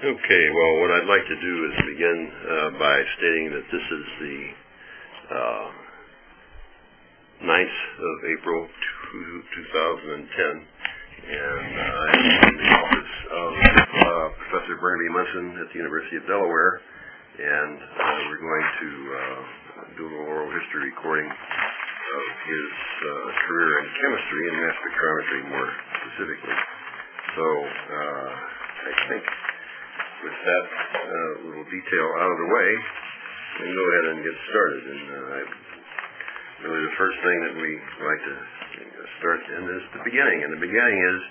Okay, well, what I'd like to do is begin by stating that this is the 9th of April, 2010, and I'm in the office of Professor Barnaby Munson at the University of Delaware, and we're going to do a little oral history recording of his career in chemistry and mass spectrometry more specifically. So I think with that little detail out of the way, we can go ahead and get started. And really the first thing that we like to start in is the beginning. And the beginning is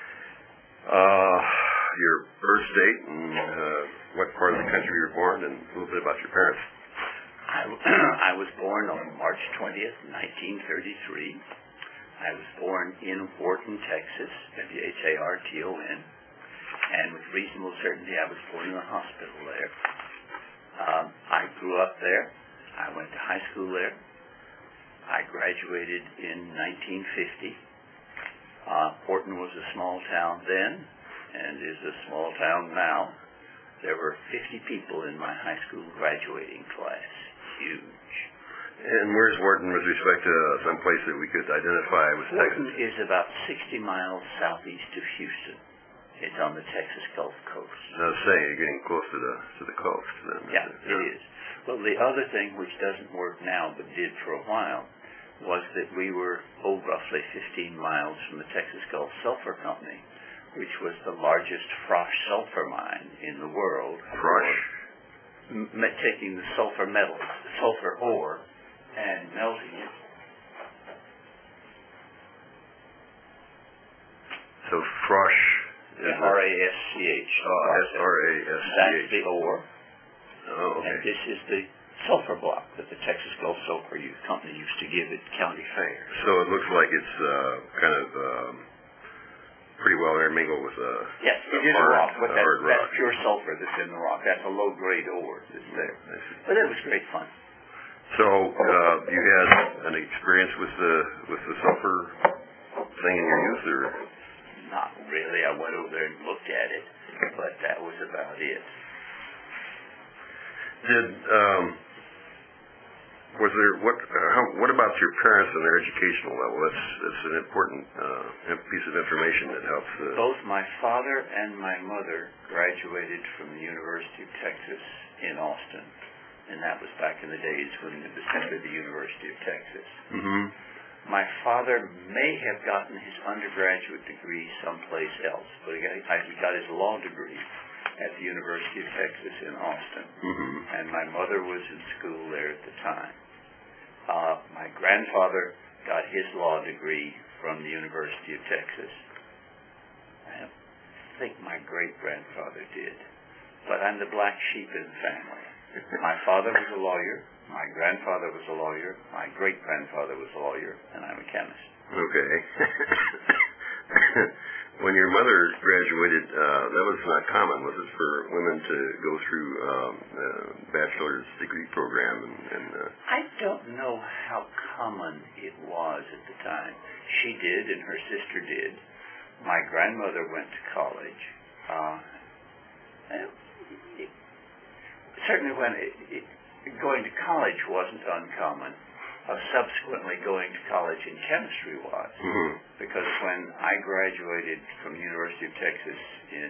your birth date and what part of the country you were born, and a little bit about your parents. I was born on March 20th, 1933. I was born in Wharton, Texas, W-H-A-R-T-O-N. And with reasonable certainty, I was born in a hospital there. I grew up there. I went to high school there. I graduated in 1950. Wharton was a small town then and is a small town now. There were 50 people in my high school graduating class. Huge. And where's Wharton with respect to some place that we could identify with Texas? Wharton is about 60 miles southeast of Houston. It's on the Texas Gulf Coast. I was saying, you're getting close to the coast. Then. Yeah, it is. Well, the other thing, which doesn't work now but did for a while, was that we were, roughly 15 miles from the Texas Gulf Sulphur Company, which was the largest frosh sulfur mine in the world. Frosh? Taking the sulfur metals, the sulfur ore, and melting it. So frosh... F-R-A-S-C-H. S-R-A-S-C-H. That's the ore. Oh, okay. And this is the sulfur block that the Texas Gulf Sulphur Company used to give at county fair. So it looks like it's kind of pretty well intermingled with yes, it is a rock, but hard rock. That's pure sulfur that's in the rock. That's a low-grade ore that's there. But it was great fun. So you had an experience with the sulfur thing in your youth, or? Not really. I went over there and looked at it, but that was about it. What about your parents and their educational level? That's an important piece of information that helps. Both my father and my mother graduated from the University of Texas in Austin, and that was back in the days when it was simply the University of Texas. Mm-hmm. My father may have gotten his undergraduate degree someplace else, but he got his law degree at the University of Texas in Austin. Mm-hmm. And my mother was in school there at the time. My grandfather got his law degree from the University of Texas. I think my great-grandfather did. But I'm the black sheep in the family. My father was a lawyer. My grandfather was a lawyer. My great-grandfather was a lawyer. And I'm a chemist. Okay. When your mother graduated, that was not common, was it, for women to go through a bachelor's degree program? I don't know how common it was at the time. She did, and her sister did. My grandmother went to college. Certainly when going to college wasn't uncommon. Subsequently, going to college in chemistry was. Mm-hmm. Because when I graduated from the University of Texas in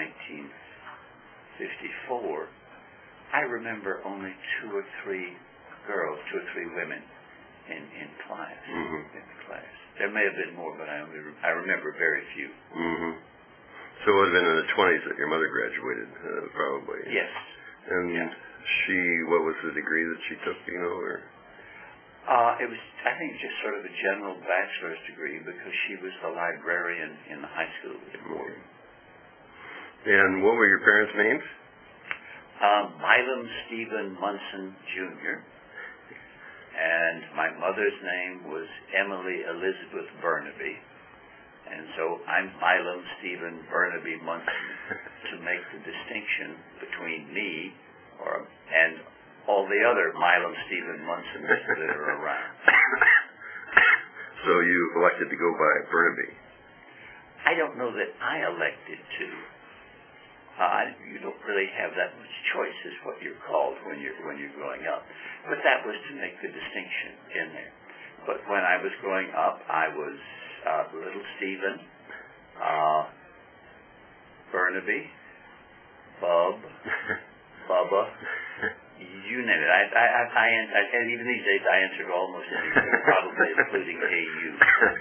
1954, I remember only two or three women in class. Mm-hmm. In the class. There may have been more, but I remember very few. Mm-hmm. So it would have been in the 20s that your mother graduated, probably. Yes. And what was the degree that she took, or? It was, I think, just sort of a general bachelor's degree because she was the librarian in the high school at Wharton. And what were your parents' names? Milam Stephen Munson, Jr. And my mother's name was Emily Elizabeth Burnaby. And so I'm Milam Stephen Burnaby Munson to make the distinction between me and all the other Milam Stephen Munsons that are around. So you elected to go by Burnaby? I don't know that I elected to. I you don't really have that much choice is what you're called when you're growing up. But that was to make the distinction in there. But when I was growing up, I was Little Stephen, Burnaby, Bub, Bubba, you name it. And even these days I answered almost anything, probably including hey you.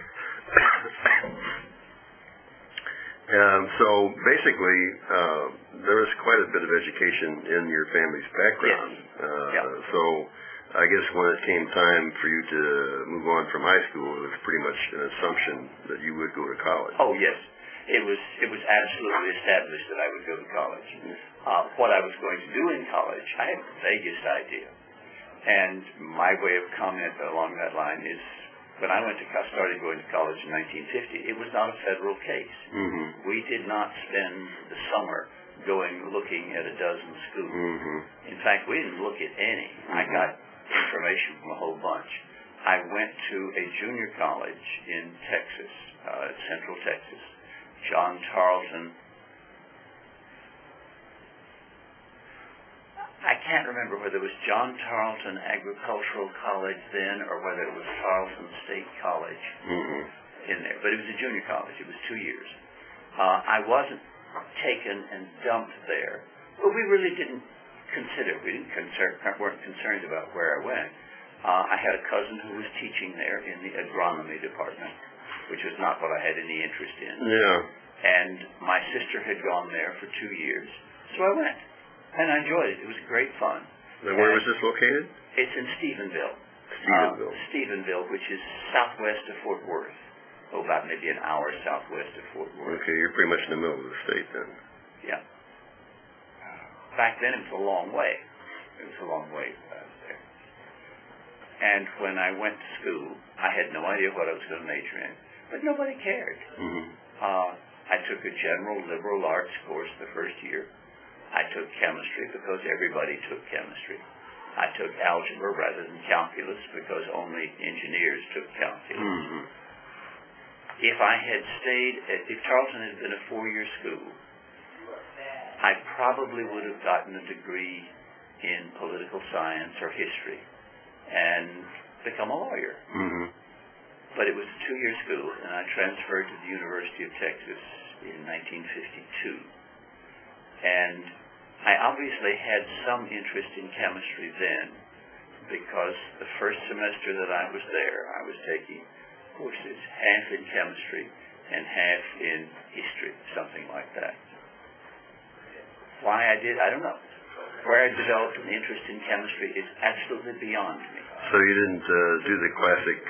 So basically, there was quite a bit of education in your family's background. Yes. So I guess when it came time for you to move on from high school, it was pretty much an assumption that you would go to college. Oh, yes. It was absolutely established that I would go to college. What I was going to do in college, I had the vaguest idea. And my way of comment along that line is, when I started going to college in 1950, it was not a federal case. Mm-hmm. We did not spend the summer looking at a dozen schools. Mm-hmm. In fact, we didn't look at any. I got information from a whole bunch. I went to a junior college in Texas, Central Texas, John Tarleton. I can't remember whether it was John Tarleton Agricultural College then or whether it was Tarleton State College in there. But it was a junior college. It was 2 years. I wasn't taken and dumped there, but we really didn't consider. We weren't concerned about where I went. I had a cousin who was teaching there in the agronomy department, which was not what I had any interest in. Yeah. And my sister had gone there for 2 years, so I went. And I enjoyed it. It was great fun. Now, where was this located? It's in Stephenville. Stephenville, which is southwest of Fort Worth. About maybe an hour southwest of Fort Worth. Okay, you're pretty much in the middle of the state then. Yeah. Back then it was a long way. It was a long way there. And when I went to school, I had no idea what I was going to major in. But nobody cared. Mm-hmm. I took a general liberal arts course the first year. I took chemistry because everybody took chemistry. I took algebra rather than calculus because only engineers took calculus. Mm-hmm. If Tarleton had been a 4-year school, I probably would have gotten a degree in political science or history and become a lawyer. Mm-hmm. But it was a 2-year school, and I transferred to the University of Texas in 1952. And I obviously had some interest in chemistry then because the first semester that I was there, I was taking courses, half in chemistry and half in history, something like that. Why I did, I don't know. Where I developed an interest in chemistry is absolutely beyond me. So you didn't do the classic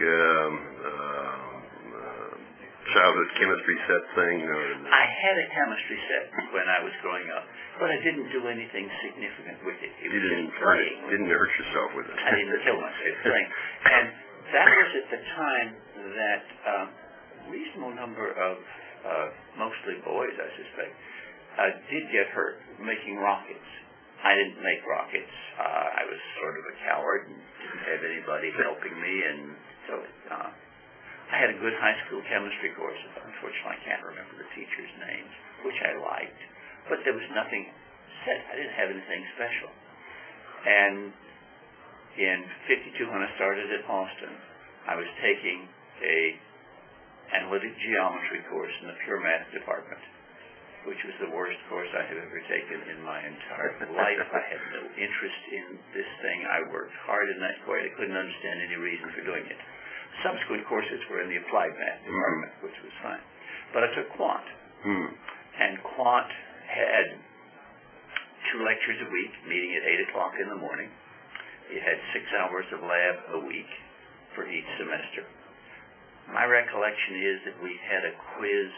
childhood chemistry set thing? Or I had a chemistry set when I was growing up, but I didn't do anything significant with it. It was just playing. Didn't hurt yourself with it. I didn't kill myself playing. And that was at the time that a reasonable number of, mostly boys, I suspect, did get hurt making rockets. I didn't make rockets. I was sort of a coward and didn't have anybody helping me, and so I had a good high school chemistry course. Unfortunately, I can't remember the teachers' names, which I liked. But there was nothing set. I didn't have anything special. And in 52, when I started at Austin, I was taking a analytic geometry course in the pure math department, which was the worst course I have ever taken in my entire life. I had no interest in this thing. I worked hard in that course. I couldn't understand any reason for doing it. Subsequent courses were in the applied math department, which was fine. But I took quant. And quant had 2 lectures a week, meeting at 8 o'clock in the morning. It had 6 hours of lab a week for each semester. My recollection is that we had a quiz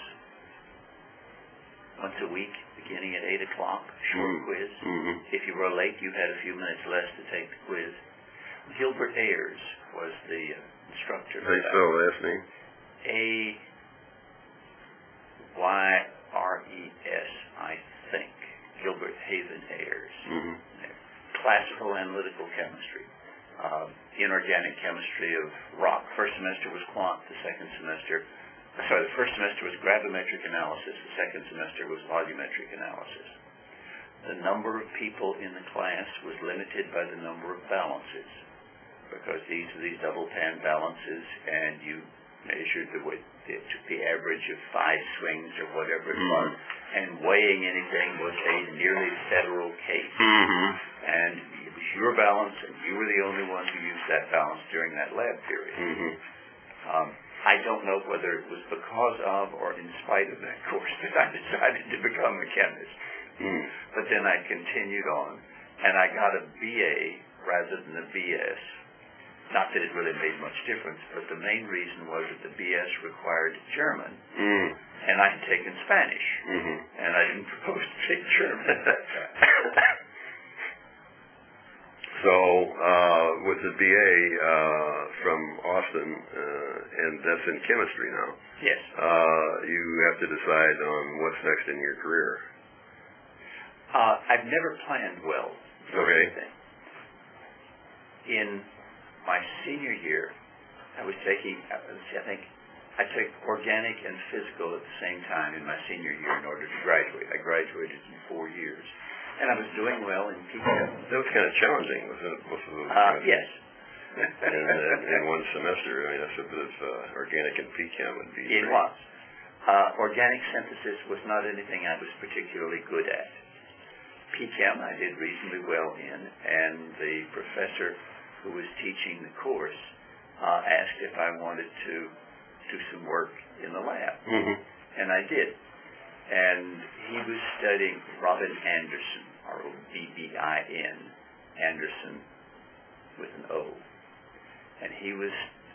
once a week, beginning at 8 o'clock, short quiz. If you were late, you had a few minutes less to take the quiz. Gilbert Ayers was the instructor. How do you spell last name? Ayres, I think. Gilbert Haven Ayers. Classical analytical chemistry. Inorganic chemistry of rock. First semester was quant. The first semester was gravimetric analysis. The second semester was volumetric analysis. the number of people in the class was limited by the number of balances, because these are these double pan balances, and you measured the average of 5 swings or whatever it was, and weighing anything was a nearly federal case. And it was your balance, and you were the only one who used that balance during that lab period. I don't know whether it was because of or in spite of that course that I decided to become a chemist. But then I continued on, and I got a BA rather than a BS. Not that it really made much difference, but the main reason was that the BS required German, and I had taken Spanish, and I didn't propose to take German at that time. So, with the BA from Austin, and that's in chemistry now. Yes. You have to decide on what's next in your career. I've never planned well for anything. In my senior year, I was taking, I think, I took organic and physical at the same time in my senior year in order to graduate. I graduated in 4 years. And I was doing well in PChem. That was kind of challenging, wasn't it? Both of those yes. in one semester. I mean, that's a bit of organic and PChem would be. It was. Organic synthesis was not anything I was particularly good at. PChem I did reasonably well in, and the professor who was teaching the course asked if I wanted to do some work in the lab. And I did. And he was studying Robin Anderson, R-O-B-B-I-N, Anderson with an O. And he was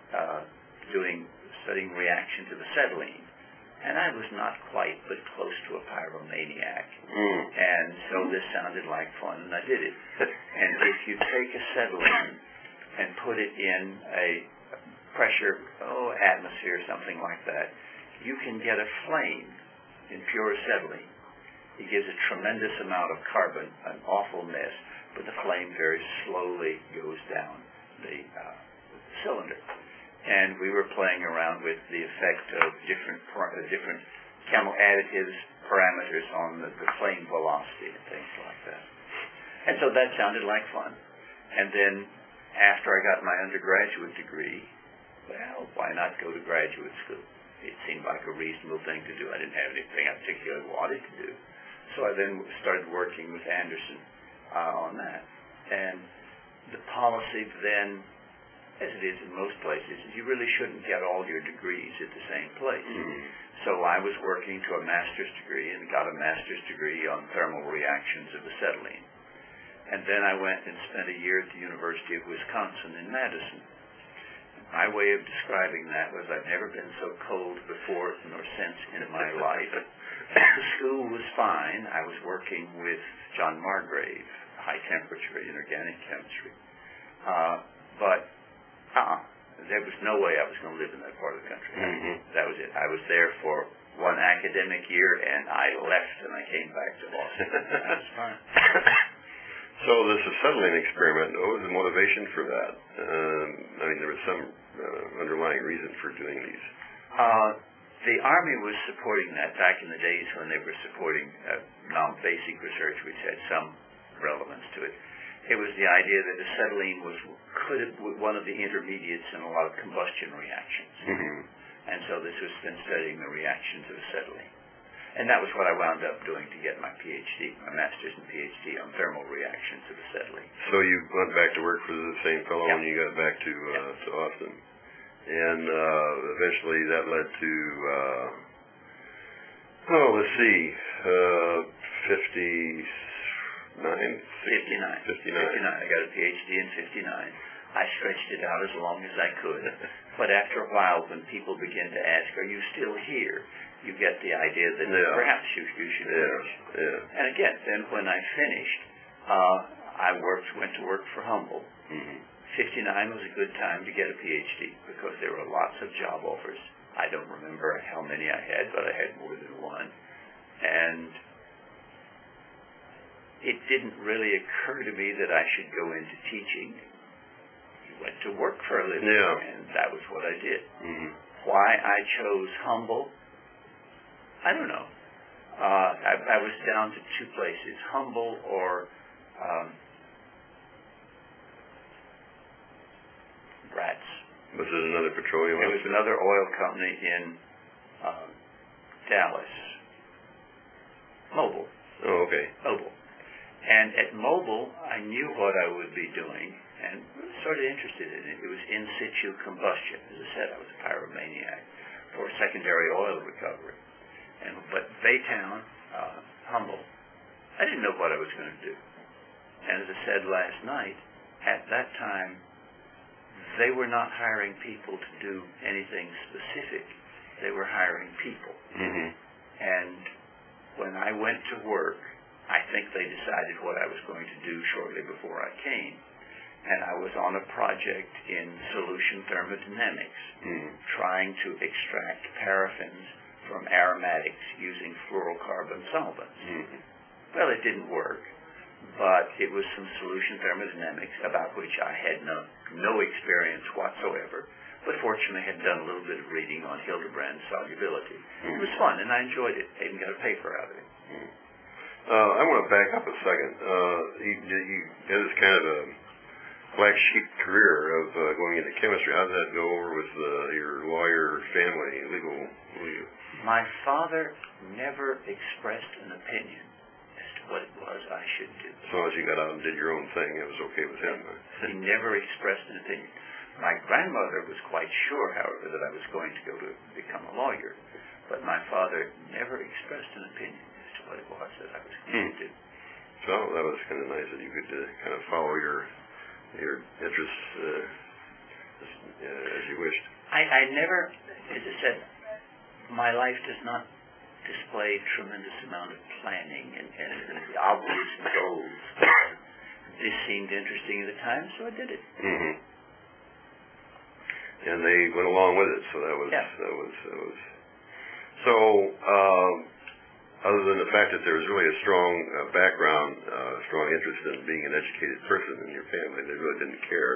studying reactions of acetylene. And I was not quite, but close to a pyromaniac. And so this sounded like fun, and I did it. And if you take acetylene and put it in a pressure, atmosphere, something like that, you can get a flame in pure acetylene. It gives a tremendous amount of carbon, an awful mess, but the flame very slowly goes down the cylinder. And we were playing around with the effect of different chemical additives, parameters on the flame velocity and things like that. And so that sounded like fun. And then after I got my undergraduate degree, well, why not go to graduate school? It seemed like a reasonable thing to do. I didn't have anything I particularly wanted to do. So I then started working with Anderson on that. And the policy then, as it is in most places, is you really shouldn't get all your degrees at the same place. So I was working to a master's degree and got a master's degree on thermal reactions of acetylene. And then I went and spent a year at the University of Wisconsin in Madison. My way of describing that was I've never been so cold before nor since in my life. The school was fine. I was working with John Margrave, high temperature inorganic chemistry. But there was no way I was going to live in that part of the country. That was it. I was there for one academic year, and I left, and I came back to Boston. That's fine. So this acetylene experiment, what was the motivation for that? I mean, there was some underlying reason for doing these. The Army was supporting that back in the days when they were supporting non-basic research, which had some relevance to it. It was the idea that acetylene was one of the intermediates in a lot of combustion reactions. And so this was then studying the reactions of acetylene. And that was what I wound up doing to get my PhD, my master's and PhD on thermal reactions of acetylene. So you went back to work for the same fellow when you got back to Austin. And eventually that led to, 59. I got a PhD in 59. I stretched it out as long as I could. But after a while, when people begin to ask, are you still here? You get the idea that perhaps you should finish. And again, then when I finished, I went to work for Humboldt. 59 was a good time to get a PhD because there were lots of job offers. I don't remember how many I had, but I had more than one. And it didn't really occur to me that I should go into teaching. I went to work for a living, and that was what I did. Why I chose Humboldt, I don't know. I was down to two places, Humble or Rats. Was it another petroleum? It was another oil company in Dallas. Mobil. Oh, okay. Mobil. And at Mobil, I knew what I would be doing and was sort of interested in it. It was in situ combustion. As I said, I was a pyromaniac for secondary oil recovery. But Baytown, Humble, I didn't know what I was going to do. And as I said last night, at that time, they were not hiring people to do anything specific. They were hiring people. Mm-hmm. And when I went to work, I think they decided what I was going to do shortly before I came. And I was on a project in solution thermodynamics, trying to extract paraffins from aromatics using fluorocarbon solvents. Mm-hmm. Well, it didn't work, but it was some solution thermodynamics about which I had no experience whatsoever, but fortunately had done a little bit of reading on Hildebrand's solubility. It was fun, and I enjoyed it. I even got a paper out of it. I want to back up a second. You had this kind of a black sheep career of going into chemistry. How did that go over with your lawyer family, legal? My father never expressed an opinion as to what it was I should do. As long as you got out and did your own thing, it was okay with him. He never expressed an opinion. My grandmother was quite sure, however, that I was going to go to become a lawyer, but my father never expressed an opinion as to what it was that I was going to do. So that was kind of nice that you could kind of follow your interests as you wished. I never, as I said, my life does not display tremendous amount of planning and obvious goals. This seemed interesting at the time, so I did it. Mm-hmm. And they went along with it, so that was. So, other than the fact that there was really a strong background, strong interest in being an educated person in your family, they really didn't care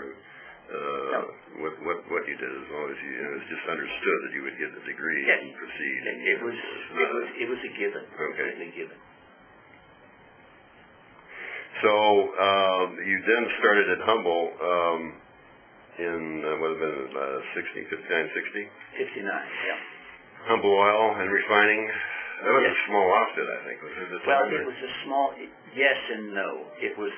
what you did, as long as it was just understood that you would get the degree and proceed. It was a given. Okay. A given. So you then started at Humble in what would have been 59, 60? 59, yeah. Humble Oil and Refining. That was a small outfit, I think. Was it? Well, it was a small. Yes and no. It was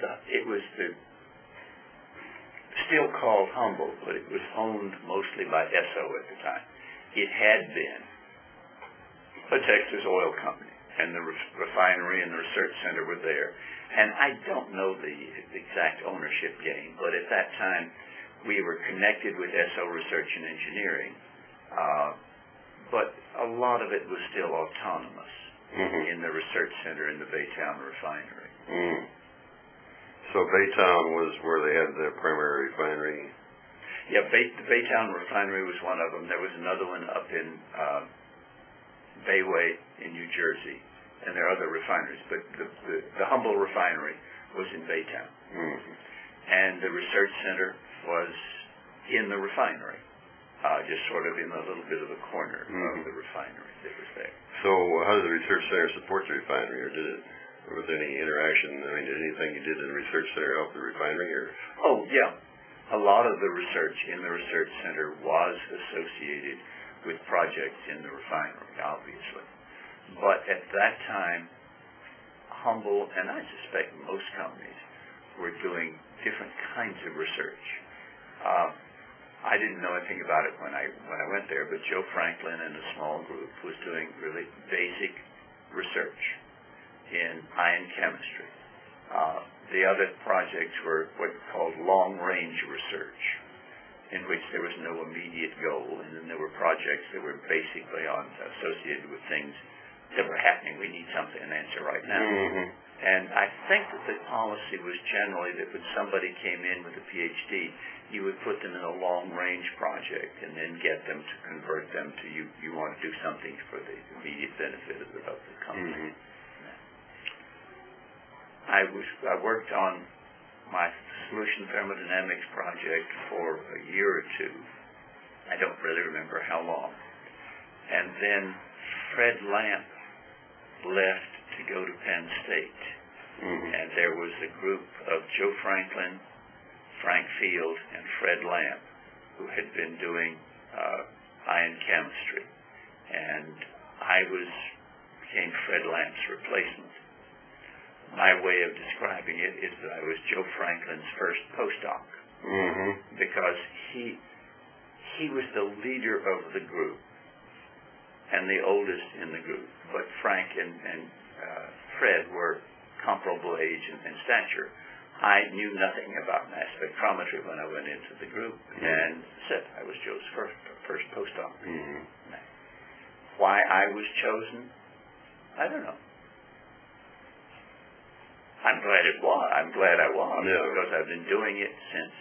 still called Humble, but it was owned mostly by Esso at the time. It had been a Texas oil company, and the refinery and the research center were there. And I don't know the exact ownership game, but at that time we were connected with Esso Research and Engineering, but a lot of it was still autonomous in the research center in the Baytown refinery. So Baytown was where they had their primary refinery? Yeah, the Baytown refinery was one of them. There was another one up in Bayway in New Jersey, and there are other refineries, but the Humble refinery was in Baytown. And the research center was in the refinery, just sort of in a little bit of a corner of the refinery that was there. So how did the research center support the refinery, or did it? Or was there any interaction? I mean, did anything you did in the research center help the refinery? Or? Oh, yeah. A lot of the research in the research center was associated with projects in the refinery, obviously. But at that time, Humble, and I suspect most companies, were doing different kinds of research. I didn't know anything about it when I went there, but Joe Franklin and a small group was doing really basic research in ion chemistry. The other projects were what we called long-range research, in which there was no immediate goal, and then there were projects that were basically associated with things that were happening. We need something, an answer right now. And I think that the policy was generally that when somebody came in with a PhD, you would put them in a long-range project and then get them to convert them to you want to do something for the immediate benefit of the company. I worked on my solution thermodynamics project for a year or two. I don't really remember how long. And then Fred Lamp left to go to Penn State. And there was a group of Joe Franklin, Frank Field, and Fred Lamb who had been doing ion chemistry. And I became Fred Lamb's replacement. My way of describing it is that I was Joe Franklin's first postdoc. Because he was the leader of the group and the oldest in the group. But Frank and Fred were comparable age and stature. I knew nothing about mass spectrometry when I went into the group, and said I was Joe's first postdoc. Why I was chosen, I don't know. I'm glad it was. I'm glad I was, because I've been doing it since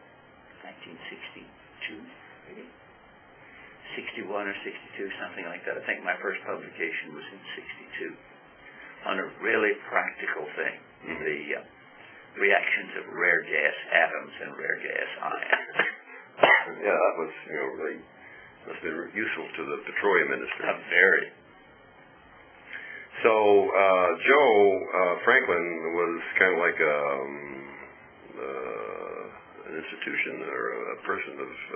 1962, maybe 61 or 62, something like that. I think my first publication was in 62 on a really practical thing, the reactions of rare gas atoms and rare gas ions. Yeah, that was, really must have been useful to the petroleum industry. Very. So, Joe Franklin was kind of like an institution or a person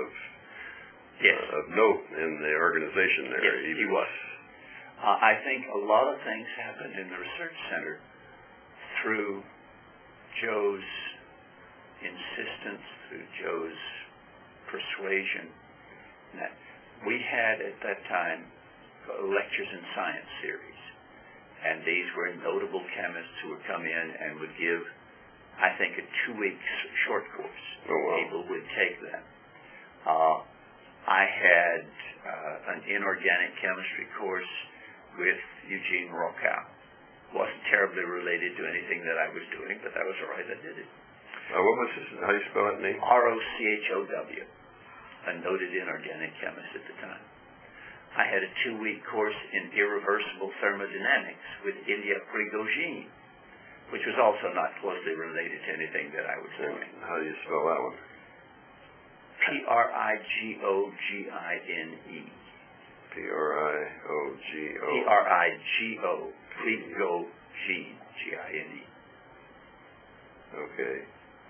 of note in the organization there. Yes, he was. I think a lot of things happened in the research center through Joe's insistence, through Joe's persuasion. That we had at that time lectures in science series, and these were notable chemists who would come in and would give, I think, a 2-week short course. People would take them. I had an inorganic chemistry course with Eugene Rochow. Wasn't terribly related to anything that I was doing, but that was all right. I did it. What was his, how do you spell that name? Rochow, a noted inorganic chemist at the time. I had a 2-week course in irreversible thermodynamics with Ilya Prigogine, which was also not closely related to anything that I was doing. How do you spell that one? Prigogine. Prigo. Prigogine, Gine. Okay.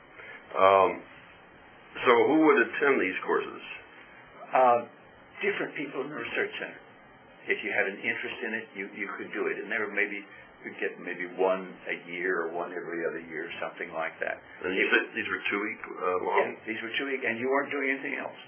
So who would attend these courses? Different people in the research center. If you had an interest in it, you could do it. And there were you'd get maybe one a year or one every other year, something like that. And you said these were 2-week long? Yeah, these were 2-week, and you weren't doing anything else.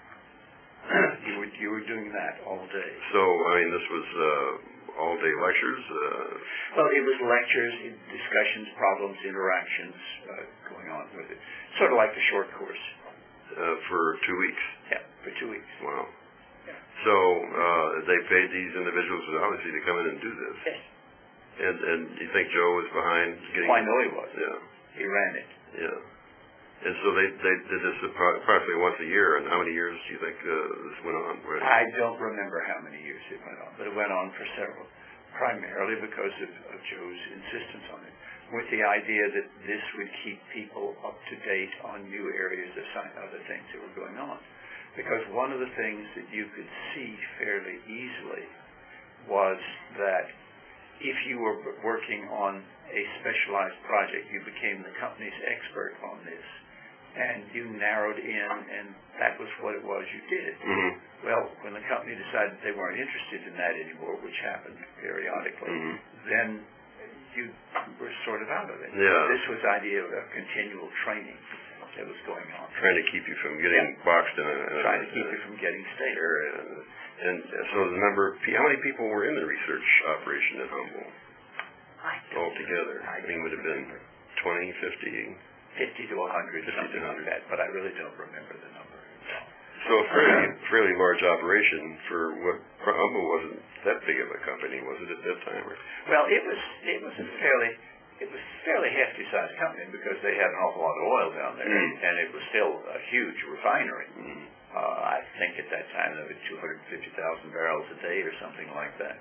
You were doing that all day. So, this was all-day lectures? Well, it was lectures, discussions, problems, interactions going on with it. Sort of like the short course. For 2 weeks? Yeah, for 2 weeks. Wow. Yeah. So, they paid these individuals, obviously, to come in and do this? Yes. And you think Joe was behind getting... Oh, I know he was. Yeah. He ran it. Yeah. And so they did this approximately once a year, and how many years do you think this went on? I don't remember how many years it went on, but it went on for several, primarily because of Joe's insistence on it, with the idea that this would keep people up to date on new areas of science, other things that were going on. Because one of the things that you could see fairly easily was that if you were working on a specialized project, you became the company's expert on this, and you narrowed in, and that was what it was you did. Well, when the company decided they weren't interested in that anymore, which happened periodically, then you were sort of out of it. Yeah. This was the idea of continual training that was going on. Trying to keep you from getting boxed in trying to keep you from getting stale. And so the number, how many people were in the research operation at Humboldt altogether? Would have been 20, 50? 50 to 100, something like that, but I really don't remember the number. So a fairly large operation for what Humboldt wasn't that big of a company, was it, at that time? Well, it was a fairly hefty sized company because they had an awful lot of oil down there, and it was still a huge refinery. I think at that time there were 250,000 barrels a day or something like that.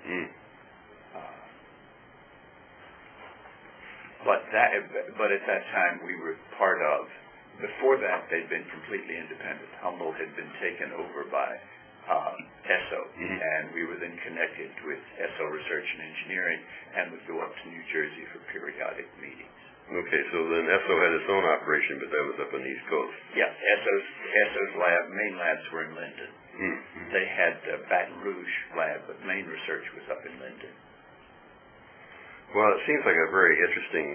But at that time we were part of. Before that, they'd been completely independent. Humboldt had been taken over by ESSO, and we were then connected with ESSO Research and Engineering, and would go up to New Jersey for periodic meetings. Okay, so then ESSO had its own operation, but that was up on the East Coast. Yeah, ESSO's main labs were in Linden. They had the Baton Rouge lab, but main research was up in Linden. Well, it seems like a very interesting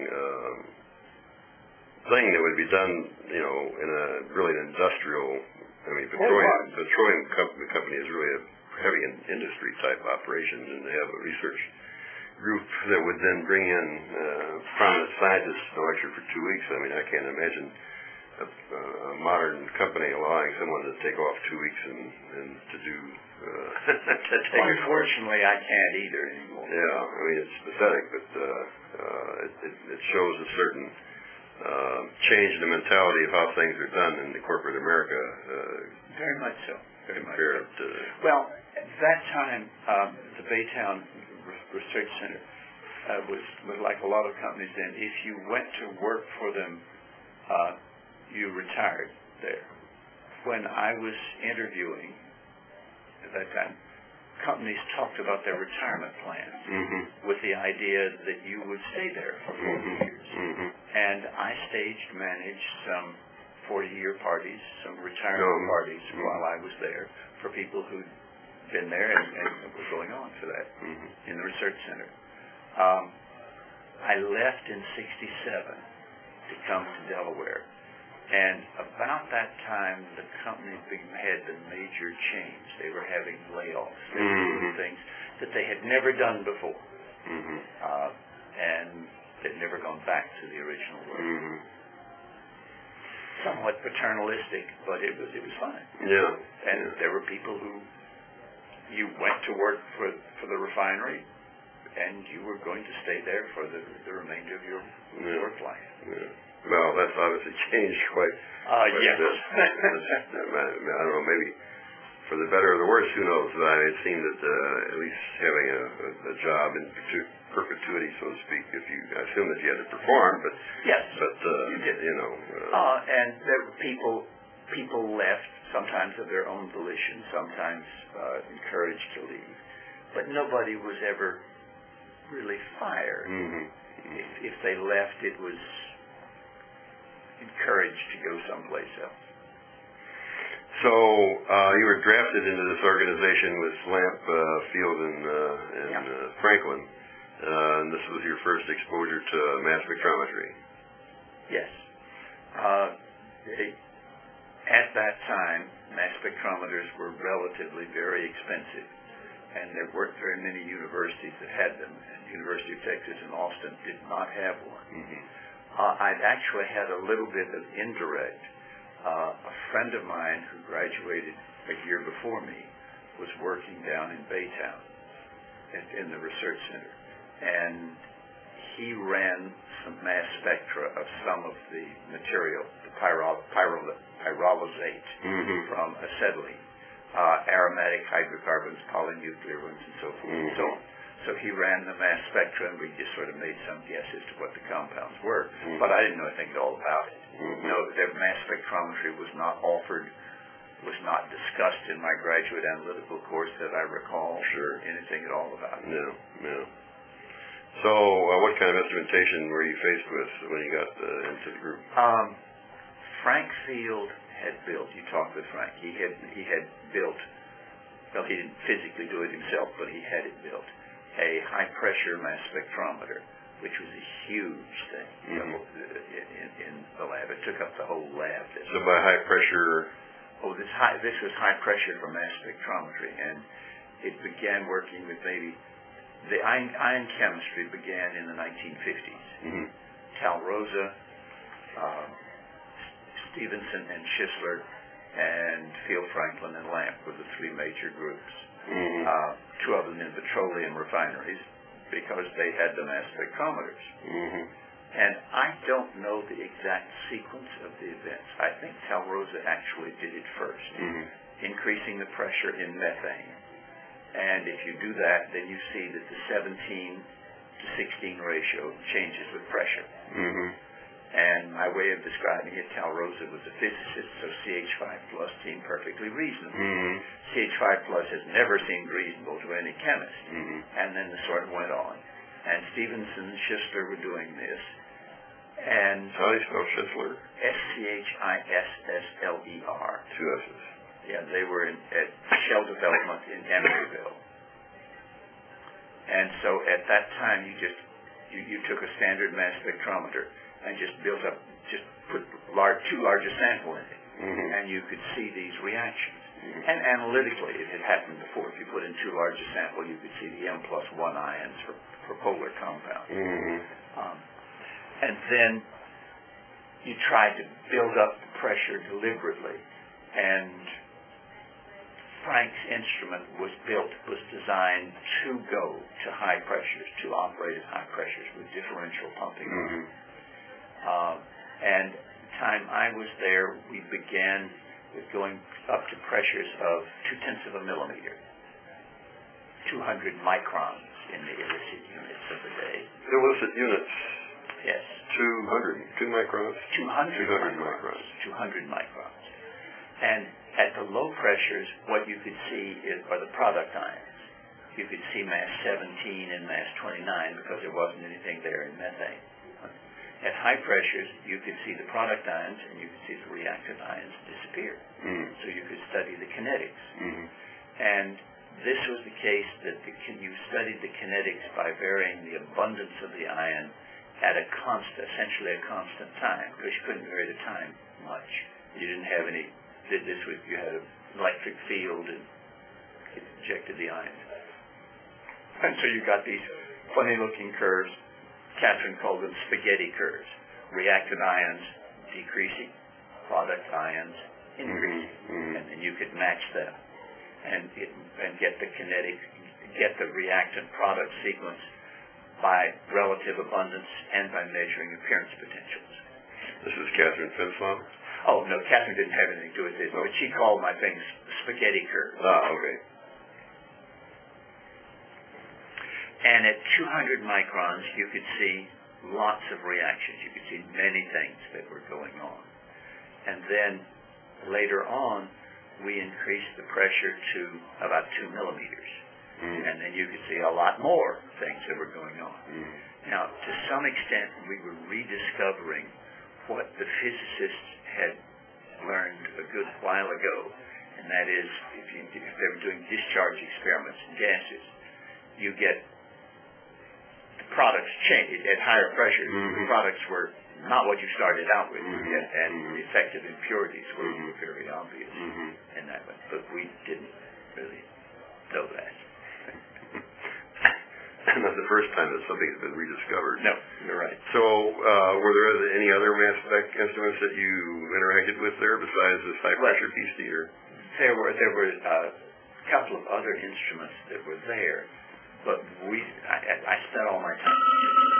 thing that would be done, in an industrial. I mean, petroleum company is really a heavy industry type operation, and they have a research group that would then bring in prominent scientists to lecture for 2 weeks. I mean, I can't imagine a modern company allowing someone to take off 2 weeks and to do. Unfortunately, I can't either anymore. Yeah, I mean, it's pathetic, but it shows a certain change in the mentality of how things are done in the corporate America. Very much so. Very much so. To well, at that time, the Baytown Research Center was like a lot of companies then. If you went to work for them, you retired there. When I was interviewing at that time, companies talked about their retirement plans with the idea that you would stay there for 40 years. And I managed some 40-year parties, some retirement parties while I was there for people who'd been there and were going on for that in the research center. I left in '67 to come to Delaware. And about that time, the company had the major change. They were having layoffs. They were doing things that they had never done before. And they'd never gone back to the original work. Somewhat paternalistic, but it was fine. Yeah. And there were people who you went to work for the refinery, and you were going to stay there for the remainder of your work life. Yeah. Well, that's obviously changed quite yes. I don't know, maybe for the better or the worse, who knows? It seemed that at least having a job in perpetuity, so to speak, I assume that you had to perform, but yes, but you did. And there were people left, sometimes of their own volition, sometimes encouraged to leave, but nobody was ever really fired. If they left, it was encouraged to go someplace else. So you were drafted into this organization with Lamp, Field, and Franklin, and this was your first exposure to mass spectrometry. Yes. At that time, mass spectrometers were relatively very expensive, and there weren't very many universities that had them. And University of Texas in Austin did not have one. I'd actually had a little bit of indirect. A friend of mine who graduated a year before me was working down in Baytown in the research center, and he ran some mass spectra of some of the material, the pyrrolizate from acetylene, aromatic hydrocarbons, polynuclear ones, and so forth and so on. So he ran the mass spectra, and we just sort of made some guess as to what the compounds were. But I didn't know anything at all about it. No, their mass spectrometry was not offered, was not discussed in my graduate analytical course that I recall. Anything at all about it. Yeah. So what kind of instrumentation were you faced with when you got into the group? Frank Field had built, you talked with Frank, he had built, well, he didn't physically do it himself, but he had it built, a high-pressure mass spectrometer, which was a huge thing in the lab. It took up the whole lab. So by high pressure? This was high pressure for mass spectrometry, and it began working with the ion chemistry began in the 1950s. Tal Rosa, Stevenson and Schisler, and Field, Franklin, and Lamp were the three major groups. Two of them in petroleum refineries because they had the mass spectrometers. And I don't know the exact sequence of the events. I think Tal Rosa actually did it first, increasing the pressure in methane. And if you do that, then you see that the 17 to 16 ratio changes with pressure. And my way of describing it, Cal Rosa was a physicist, so CH5 plus seemed perfectly reasonable. Mm-hmm. CH5 plus has never seemed reasonable to any chemist. Mm-hmm. And then the sort of went on. And Stevenson and Schistler were doing this. And How do you spell Schistler? Schissler. Two S's. Yeah, they were at Shell Development in Emeryville. And so at that time, you took a standard mass spectrometer and just put too large a sample in it, mm-hmm. and you could see these reactions. Mm-hmm. And analytically, it had happened before. If you put in too large a sample, you could see the M+1 ions for polar compounds. Mm-hmm. And then you tried to build up the pressure deliberately, and Frank's instrument was designed to go to high pressures, to operate at high pressures with differential pumping. Mm-hmm. And the time I was there, we began with going up to pressures of 0.2 millimeter, 200 microns in the illicit units of the day. Illicit units. Yes. 2 microns? 200 microns. 200 microns. And at the low pressures, what you could see are the product ions. You could see mass 17 and mass 29 because there wasn't anything there in methane. At high pressures, you could see the product ions and you could see the reactant ions disappear. Mm-hmm. So you could study the kinetics. Mm-hmm. And this was the case that you studied the kinetics by varying the abundance of the ion at essentially a constant time, because you couldn't vary the time much. You didn't have any, you had an electric field and it injected the ions. And so you got these funny looking curves. Catherine called them spaghetti curves. Reactant ions decreasing, product ions increasing. Mm-hmm. And then you could match them and get the kinetic, get the reactant product sequence by relative abundance and by measuring appearance potentials. This is Catherine Finslow? Oh, no, Catherine didn't have anything to do with this, but she called my things spaghetti curves. Ah, okay. And at 200 microns, you could see lots of reactions. You could see many things that were going on. And then later on, we increased the pressure to about 2 millimeters. Mm. And then you could see a lot more things that were going on. Mm. Now, to some extent, we were rediscovering what the physicists had learned a good while ago, and that is, if they were doing discharge experiments in gases, you get the products change at higher pressures. Mm-hmm. The products were not what you started out with, Mm-hmm. and the effective impurities were Mm-hmm. very obvious Mm-hmm. in that way. But we didn't really know that. Not the first time that something has been rediscovered. No, you're right. So, were there any other mass spec instruments that you interacted with there besides this high pressure PC? Or? There were a couple of other instruments that were there, but I spent all my time